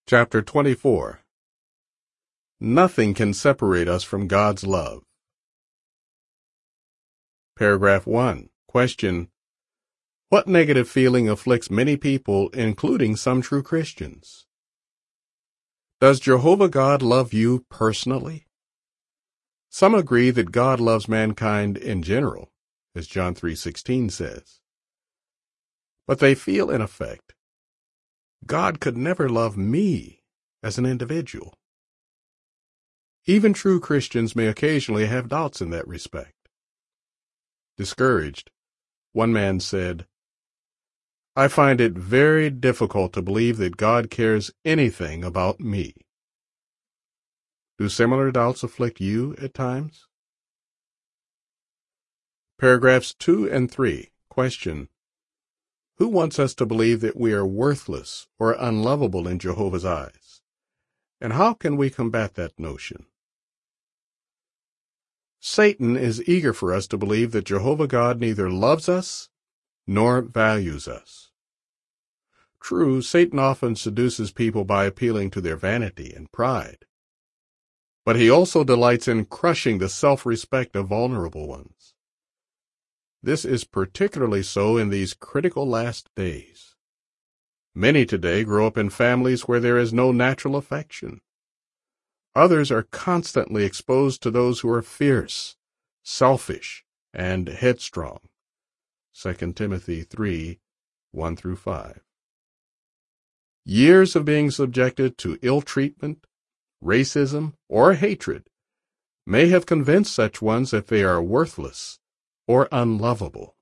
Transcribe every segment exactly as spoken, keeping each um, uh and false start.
Chapter twenty-four. Nothing can separate us from God's love. Paragraph one. Question. What negative feeling afflicts many people, including some true Christians? Does Jehovah God love you personally? Some agree that God loves mankind in general, as John three sixteen says. But they feel, in effect, God could never love me as an individual. Even true Christians may occasionally have doubts in that respect. Discouraged, one man said, "I find it very difficult to believe that God cares anything about me." Do similar doubts afflict you at times? Paragraphs two and three. Question. Who wants us to believe that we are worthless or unlovable in Jehovah's eyes? And how can we combat that notion? Satan is eager for us to believe that Jehovah God neither loves us nor values us. True, Satan often seduces people by appealing to their vanity and pride. But he also delights in crushing the self-respect of vulnerable ones. This is particularly so in these critical last days. Many today grow up in families where there is no natural affection. Others are constantly exposed to those who are fierce, selfish, and headstrong. Second Timothy three, one through five. Years of being subjected to ill treatment, racism, or hatred may have convinced such ones that they are worthless or unlovable.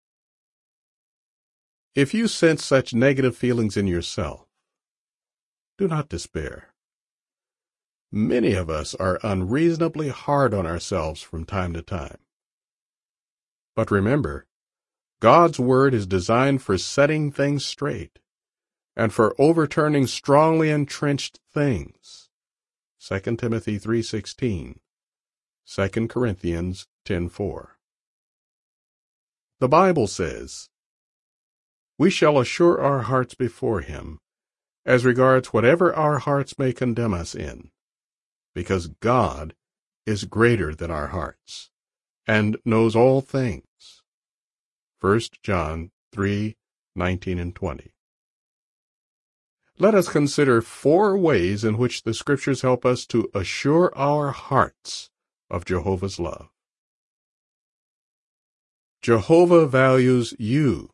If you sense such negative feelings in yourself, do not despair. Many of us are unreasonably hard on ourselves from time to time. But remember, God's Word is designed for setting things straight and for overturning strongly entrenched things. Second Timothy three sixteen, Second Corinthians ten four. The Bible says, "We shall assure our hearts before Him, as regards whatever our hearts may condemn us in, because God is greater than our hearts, and knows all things." First John three nineteen and twenty. Let us consider four ways in which the Scriptures help us to assure our hearts of Jehovah's love. Jehovah values you.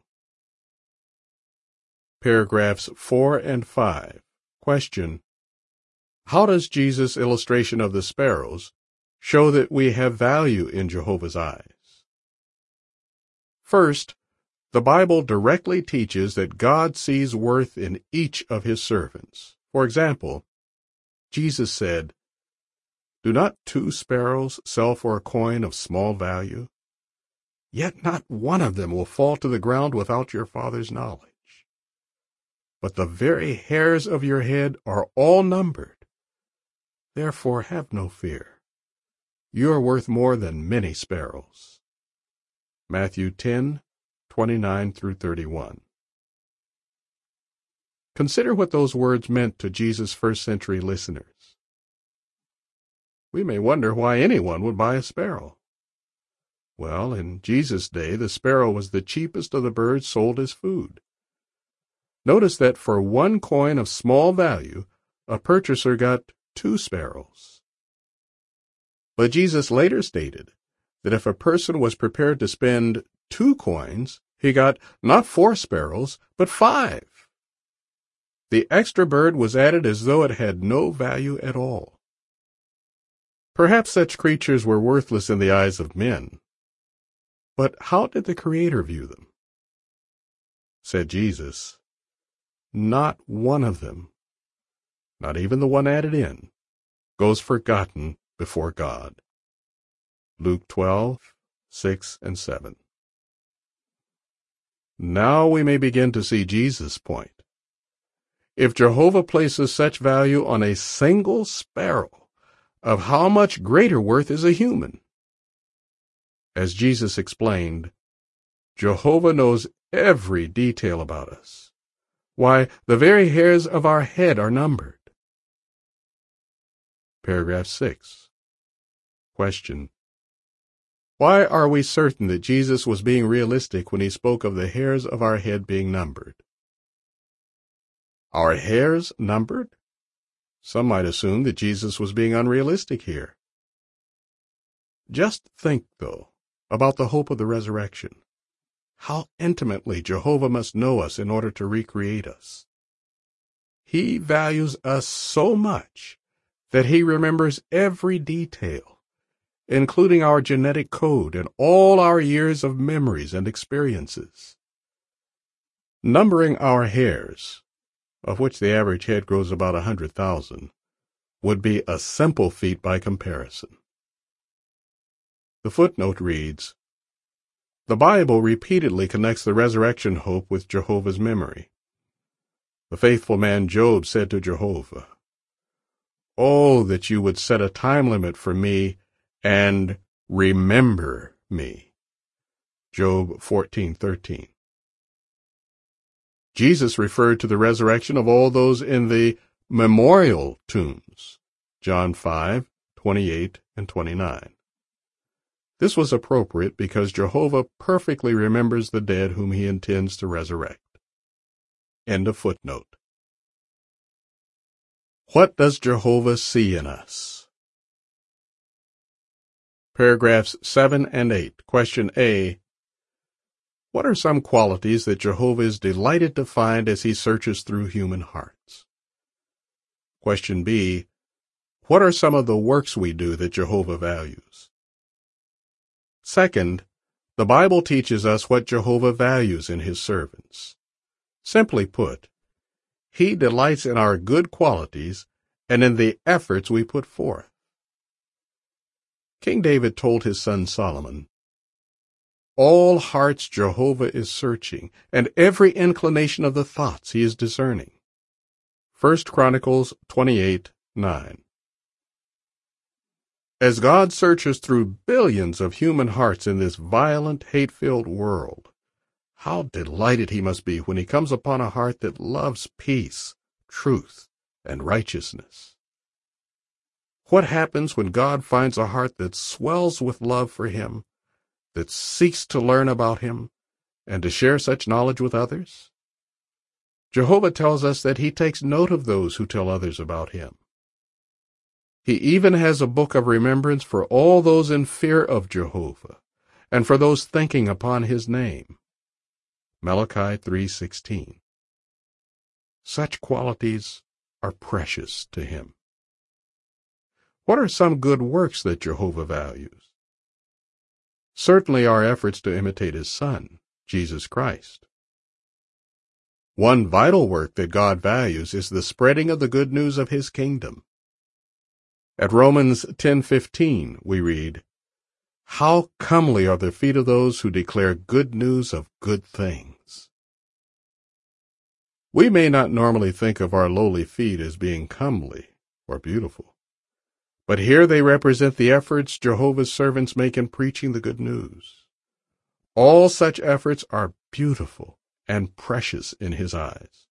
Paragraphs four and five. Question. How does Jesus' illustration of the sparrows show that we have value in Jehovah's eyes? First, the Bible directly teaches that God sees worth in each of His servants. For example, Jesus said, "Do not two sparrows sell for a coin of small value? Yet not one of them will fall to the ground without your Father's knowledge. But the very hairs of your head are all numbered. Therefore have no fear. You are worth more than many sparrows." Matthew ten, twenty-nine through thirty-one. Consider what those words meant to Jesus' first-century listeners. We may wonder why anyone would buy a sparrow. Well, in Jesus' day, the sparrow was the cheapest of the birds sold as food. Notice that for one coin of small value, a purchaser got two sparrows. But Jesus later stated that if a person was prepared to spend two coins, he got not four sparrows, but five. The extra bird was added as though it had no value at all. Perhaps such creatures were worthless in the eyes of men. But how did the Creator view them? Said Jesus, "Not one of them, not even the one added in, goes forgotten before God." Luke twelve, six and seven. Now we may begin to see Jesus' point. If Jehovah places such value on a single sparrow, of how much greater worth is a human? As Jesus explained, Jehovah knows every detail about us. Why, the very hairs of our head are numbered. Paragraph six. Question. Why are we certain that Jesus was being realistic when he spoke of the hairs of our head being numbered? Our hairs numbered? Some might assume that Jesus was being unrealistic here. Just think, though, about the hope of the resurrection. How intimately Jehovah must know us in order to recreate us. He values us so much that he remembers every detail, including our genetic code and all our years of memories and experiences. Numbering our hairs, of which the average head grows about a hundred thousand, would be a simple feat by comparison. The footnote reads, the Bible repeatedly connects the resurrection hope with Jehovah's memory. The faithful man Job said to Jehovah, "Oh, that you would set a time limit for me and remember me." Job fourteen thirteen. Jesus referred to the resurrection of all those in the memorial tombs, John five twenty-eight and twenty-nine. This was appropriate because Jehovah perfectly remembers the dead whom he intends to resurrect. End of footnote. What does Jehovah see in us? Paragraphs seven and eight. Question A. What are some qualities that Jehovah is delighted to find as he searches through human hearts? Question B. What are some of the works we do that Jehovah values? Second, the Bible teaches us what Jehovah values in his servants. Simply put, he delights in our good qualities and in the efforts we put forth. King David told his son Solomon, "All hearts Jehovah is searching, and every inclination of the thoughts he is discerning." First Chronicles twenty-eight nine. As God searches through billions of human hearts in this violent, hate-filled world, how delighted he must be when he comes upon a heart that loves peace, truth, and righteousness. What happens when God finds a heart that swells with love for him, that seeks to learn about him, and to share such knowledge with others? Jehovah tells us that he takes note of those who tell others about him. He even has a book of remembrance for all those in fear of Jehovah, and for those thinking upon his name. Malachi three sixteen. Such qualities are precious to him. What are some good works that Jehovah values? Certainly our efforts to imitate his Son, Jesus Christ. One vital work that God values is the spreading of the good news of his kingdom. At Romans ten fifteen we read, "How comely are the feet of those who declare good news of good things." We may not normally think of our lowly feet as being comely or beautiful, but here they represent the efforts Jehovah's servants make in preaching the good news. All such efforts are beautiful and precious in his eyes.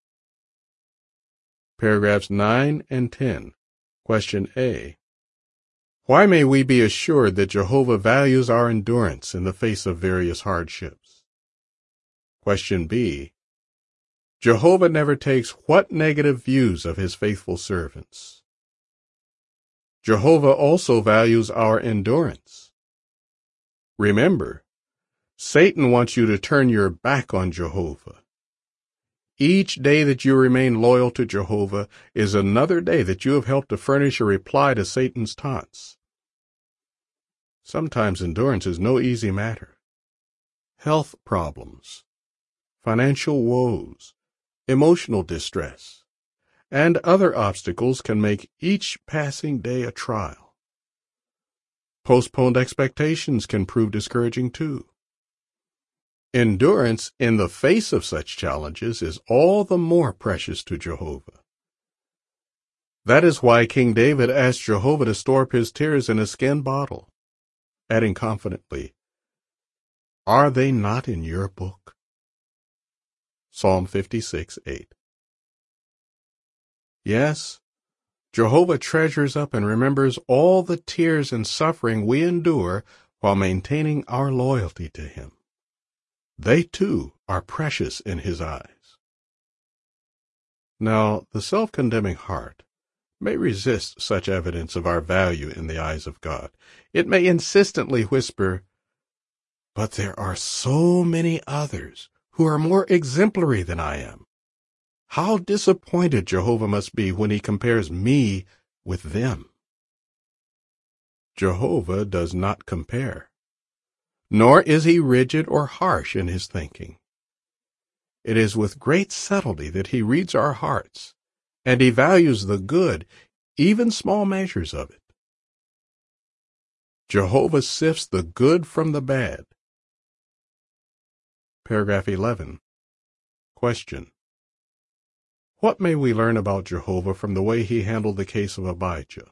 Paragraphs nine and ten. Question A. Why may we be assured that Jehovah values our endurance in the face of various hardships? Question B. Jehovah never takes what negative views of his faithful servants? Jehovah also values our endurance. Remember, Satan wants you to turn your back on Jehovah. Each day that you remain loyal to Jehovah is another day that you have helped to furnish a reply to Satan's taunts. Sometimes endurance is no easy matter. Health problems, financial woes, emotional distress, and other obstacles can make each passing day a trial. Postponed expectations can prove discouraging too. Endurance in the face of such challenges is all the more precious to Jehovah. That is why King David asked Jehovah to store up his tears in a skin bottle, adding confidently, "Are they not in your book?" Psalm fifty-six eight. Yes, Jehovah treasures up and remembers all the tears and suffering we endure while maintaining our loyalty to him. They, too, are precious in his eyes. Now, the self-condemning heart may resist such evidence of our value in the eyes of God. It may insistently whisper, "But there are so many others who are more exemplary than I am. How disappointed Jehovah must be when he compares me with them." Jehovah does not compare, nor is he rigid or harsh in his thinking. It is with great subtlety that he reads our hearts, and he values the good, even small measures of it. Jehovah sifts the good from the bad. Paragraph eleven. Question. What may we learn about Jehovah from the way he handled the case of Abijah?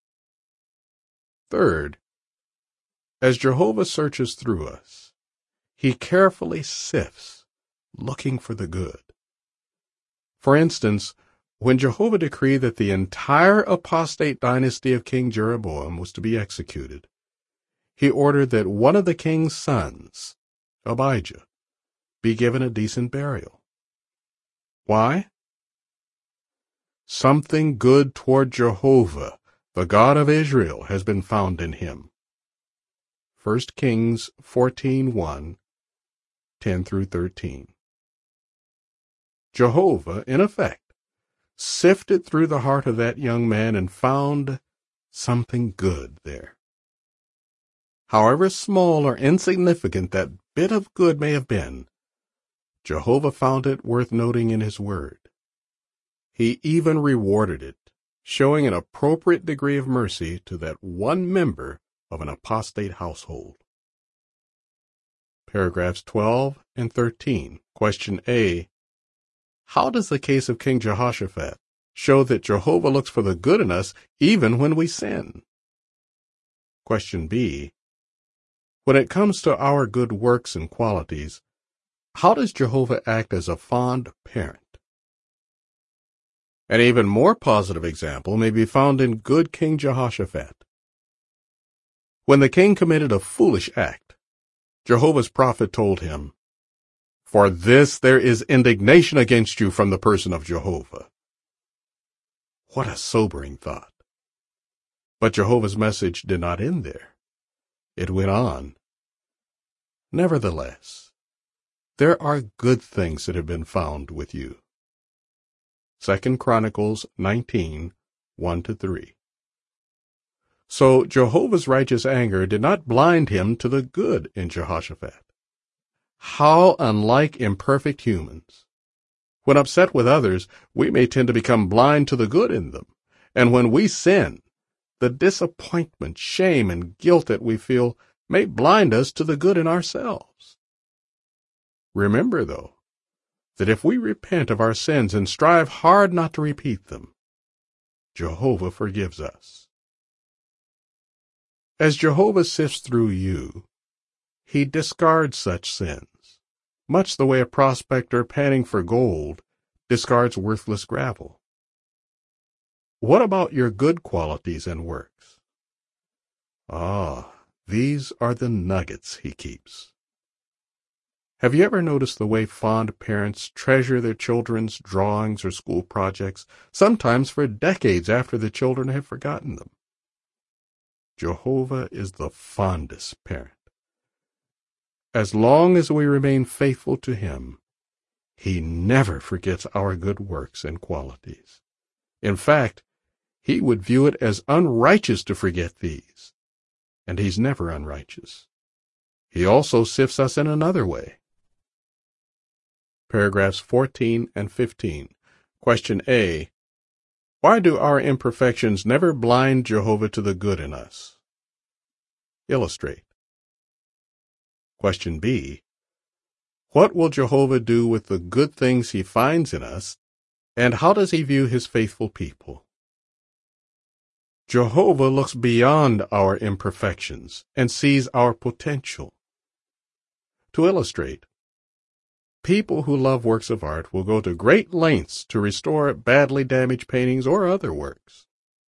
Third, as Jehovah searches through us, he carefully sifts, looking for the good. For instance, when Jehovah decreed that the entire apostate dynasty of King Jeroboam was to be executed, he ordered that one of the king's sons, Abijah, be given a decent burial. Why? Something good toward Jehovah, the God of Israel, has been found in him. First Kings fourteen one, ten through thirteen. Jehovah, in effect, sifted through the heart of that young man and found something good there. However small or insignificant that bit of good may have been, Jehovah found it worth noting in his word. He even rewarded it, showing an appropriate degree of mercy to that one member of an apostate household. Paragraphs twelve and thirteen. Question A. How does the case of King Jehoshaphat show that Jehovah looks for the good in us even when we sin? Question B. When it comes to our good works and qualities, how does Jehovah act as a fond parent? An even more positive example may be found in good King Jehoshaphat. When the king committed a foolish act, Jehovah's prophet told him, "For this there is indignation against you from the person of Jehovah." What a sobering thought. But Jehovah's message did not end there. It went on. Nevertheless, there are good things that have been found with you. Second Chronicles nineteen, one to three. So Jehovah's righteous anger did not blind him to the good in Jehoshaphat. How unlike imperfect humans! When upset with others, we may tend to become blind to the good in them, and when we sin, the disappointment, shame, and guilt that we feel may blind us to the good in ourselves. Remember, though, that if we repent of our sins and strive hard not to repeat them, Jehovah forgives us. As Jehovah sifts through you, he discards such sins, much the way a prospector panning for gold discards worthless gravel. What about your good qualities and works? Ah, these are the nuggets he keeps. Have you ever noticed the way fond parents treasure their children's drawings or school projects, sometimes for decades after the children have forgotten them? Jehovah is the fondest parent. As long as we remain faithful to him, he never forgets our good works and qualities. In fact, he would view it as unrighteous to forget these, and he's never unrighteous. He also sifts us in another way. Paragraphs fourteen and fifteen. Question A. Why do our imperfections never blind Jehovah to the good in us? Illustrate. Question B. What will Jehovah do with the good things he finds in us, and how does he view his faithful people? Jehovah looks beyond our imperfections and sees our potential. To illustrate, people who love works of art will go to great lengths to restore badly damaged paintings or other works.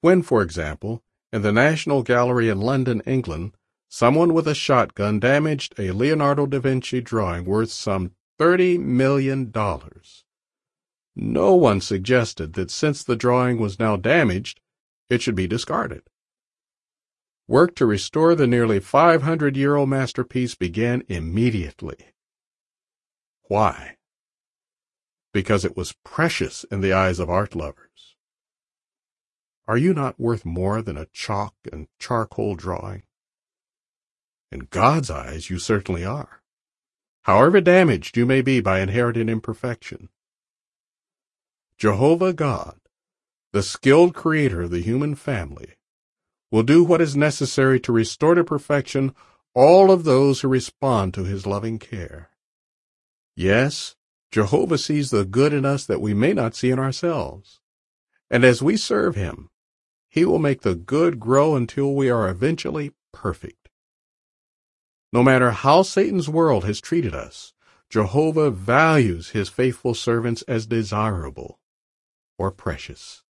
When, for example, in the National Gallery in London, England, someone with a shotgun damaged a Leonardo da Vinci drawing worth some thirty million dollars. No one suggested that since the drawing was now damaged, it should be discarded. Work to restore the nearly five hundred year old masterpiece began immediately. Why? Because it was precious in the eyes of art lovers. Are you not worth more than a chalk and charcoal drawing? In God's eyes, you certainly are, however damaged you may be by inherited imperfection. Jehovah God, the skilled creator of the human family, will do what is necessary to restore to perfection all of those who respond to his loving care. Yes, Jehovah sees the good in us that we may not see in ourselves, and as we serve him, he will make the good grow until we are eventually perfect. No matter how Satan's world has treated us, Jehovah values his faithful servants as desirable or precious.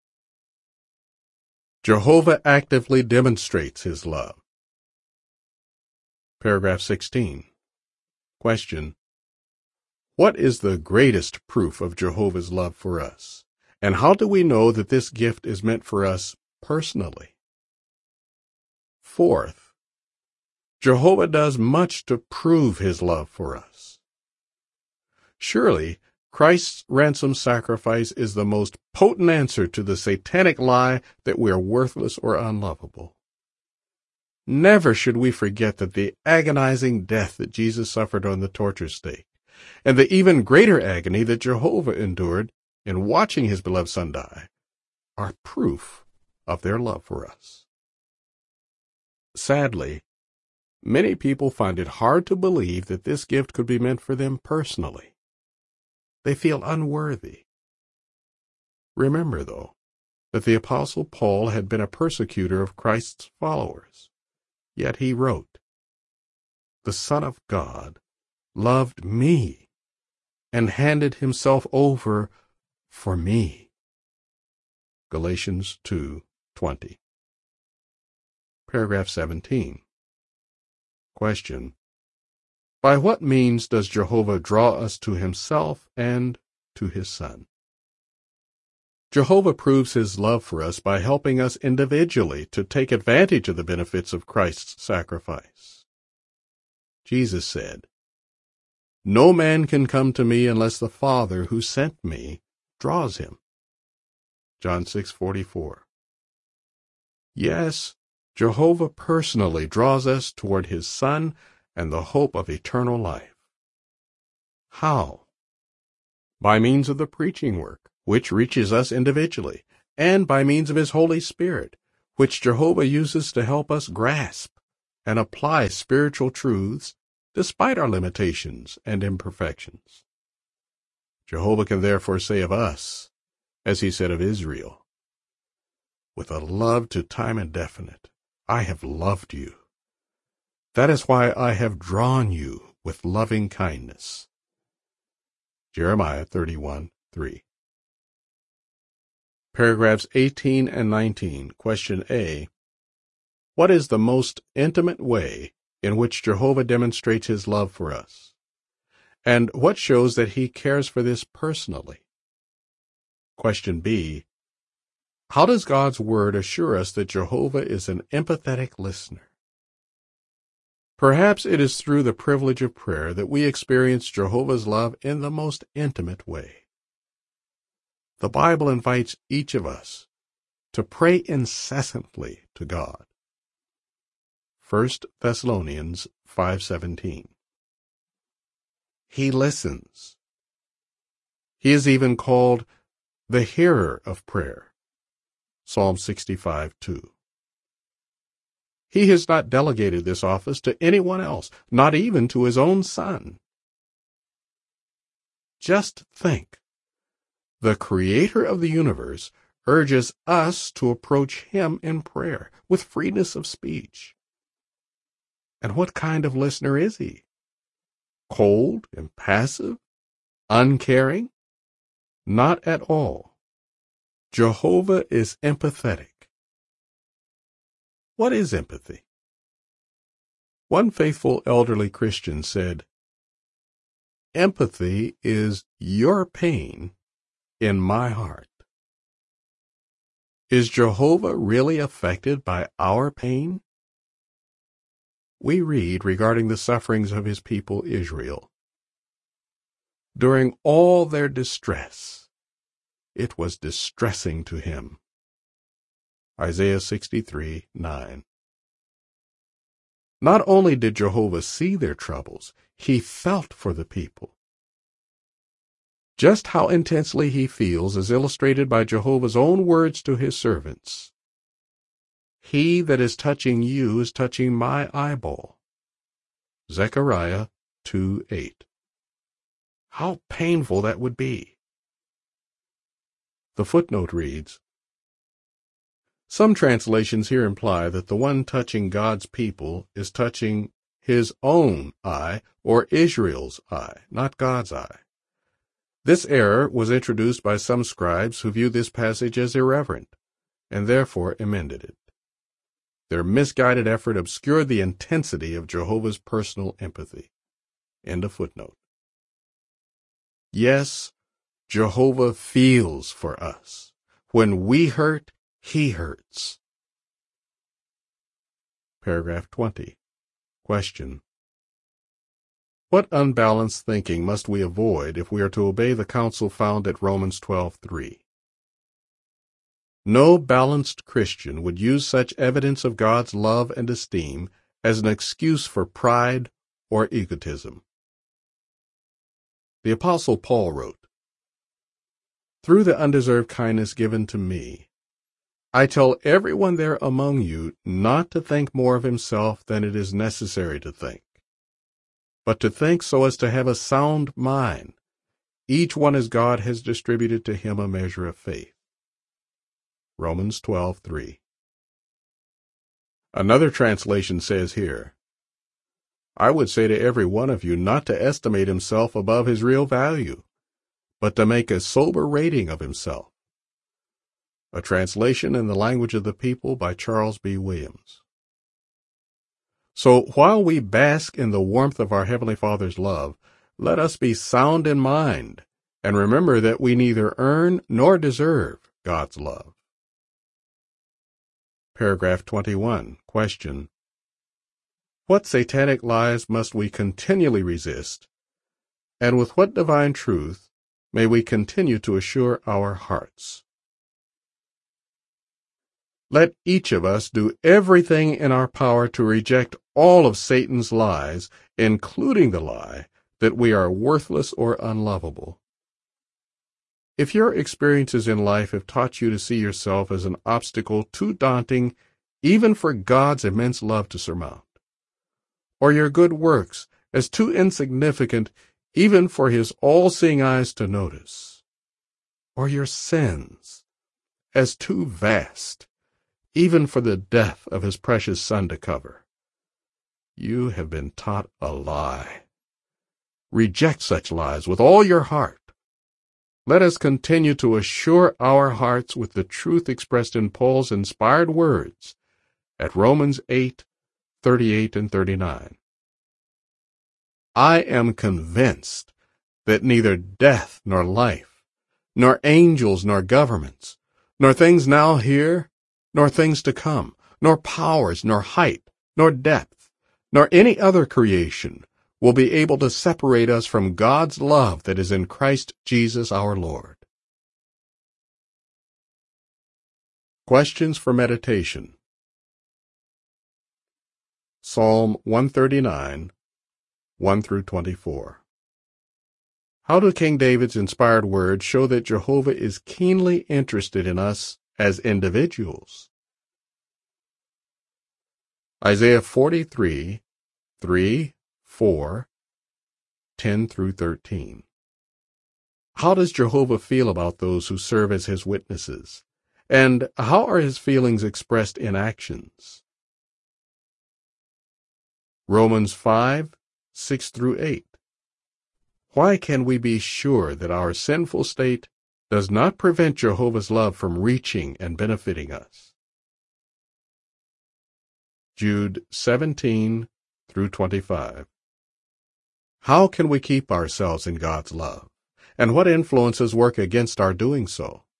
Jehovah actively demonstrates his love. Paragraph sixteen. Question: what is the greatest proof of Jehovah's love for us, and how do we know that this gift is meant for us personally? Fourth, Jehovah does much to prove his love for us. Surely, Christ's ransom sacrifice is the most potent answer to the satanic lie that we are worthless or unlovable. Never should we forget that the agonizing death that Jesus suffered on the torture stake, and the even greater agony that Jehovah endured in watching his beloved Son die, are proof of their love for us. Sadly, many people find it hard to believe that this gift could be meant for them personally. They feel unworthy. Remember, though, that the Apostle Paul had been a persecutor of Christ's followers. Yet he wrote, "The Son of God loved me and handed himself over for me." Galatians two twenty. Paragraph seventeen. Question: by what means does Jehovah draw us to himself and to his Son? Jehovah proves his love for us by helping us individually to take advantage of the benefits of Christ's sacrifice. Jesus said, "No man can come to me unless the Father who sent me draws him." John six forty-four. Yes, Jehovah personally draws us toward his Son and the hope of eternal life. How? By means of the preaching work, which reaches us individually, and by means of his Holy Spirit, which Jehovah uses to help us grasp and apply spiritual truths despite our limitations and imperfections. Jehovah can therefore say of us, as he said of Israel, "With a love to time indefinite, I have loved you. That is why I have drawn you with loving kindness." Jeremiah thirty-one three. Paragraphs eighteen and nineteen. Question A. What is the most intimate way in which Jehovah demonstrates his love for us? And what shows that he cares for this personally? Question B. How does God's Word assure us that Jehovah is an empathetic listener? Perhaps it is through the privilege of prayer that we experience Jehovah's love in the most intimate way. The Bible invites each of us to pray incessantly to God. First Thessalonians five seventeen. He listens. He is even called the hearer of prayer. Psalm sixty-five two. He has not delegated this office to anyone else, not even to his own Son. Just think. The Creator of the universe urges us to approach him in prayer with freeness of speech. And what kind of listener is he? Cold, impassive, uncaring? Not at all. Jehovah is empathetic, What is empathy? One faithful elderly Christian said, "Empathy is your pain in my heart." Is Jehovah really affected by our pain? We read regarding the sufferings of his people Israel. During all their distress, it was distressing to him. Isaiah sixty-three, nine. Not only did Jehovah see their troubles, he felt for the people. Just how intensely he feels is illustrated by Jehovah's own words to his servants. He that is touching you is touching my eyeball. Zechariah two, eight. How painful that would be. The footnote reads, some translations here imply that the one touching God's people is touching his own eye, or Israel's eye, not God's eye. This error was introduced by some scribes who view this passage as irreverent, and therefore amended it. Their misguided effort obscured the intensity of Jehovah's personal empathy. End of footnote. Yes, Jehovah feels for us. When we hurt, he hurts. Paragraph twenty. Question. What unbalanced thinking must we avoid if we are to obey the counsel found at Romans twelve, three? No balanced Christian would use such evidence of God's love and esteem as an excuse for pride or egotism. The Apostle Paul wrote, "Through the undeserved kindness given to me, I tell everyone there among you not to think more of himself than it is necessary to think, but to think so as to have a sound mind, each one as God has distributed to him a measure of faith." Romans twelve, three. Another translation says here, "I would say to every one of you not to estimate himself above his real value, but to make a sober rating of himself." A translation in the language of the people by Charles B. Williams. So while we bask in the warmth of our Heavenly Father's love, let us be sound in mind and remember that we neither earn nor deserve God's love. Paragraph twenty-one. Question. What satanic lies must we continually resist, and with what divine truth may we continue to assure our hearts? Let each of us do everything in our power to reject all of Satan's lies, including the lie that we are worthless or unlovable. If your experiences in life have taught you to see yourself as an obstacle too daunting even for God's immense love to surmount, or your good works as too insignificant even for his all-seeing eyes to notice, or your sins as too vast even for the death of his precious Son to cover, you have been taught a lie. Reject such lies with all your heart. Let us continue to assure our hearts with the truth expressed in Paul's inspired words at Romans eight, thirty-eight and thirty-nine. I am convinced that neither death nor life, nor angels nor governments, nor things now here, nor things to come, nor powers, nor height, nor depth, nor any other creation will be able to separate us from God's love that is in Christ Jesus our Lord. Questions for meditation. Psalm one thirty-nine, one through twenty-four. How do King David's inspired words show that Jehovah is keenly interested in us as individuals? Isaiah forty-three, three, four, ten through thirteen. How does Jehovah feel about those who serve as his witnesses? And how are his feelings expressed in actions? Romans five, six through eight. Why can we be sure that our sinful state does not prevent Jehovah's love from reaching and benefiting us? Jude seventeen through twenty-five. How can we keep ourselves in God's love? And what influences work against our doing so?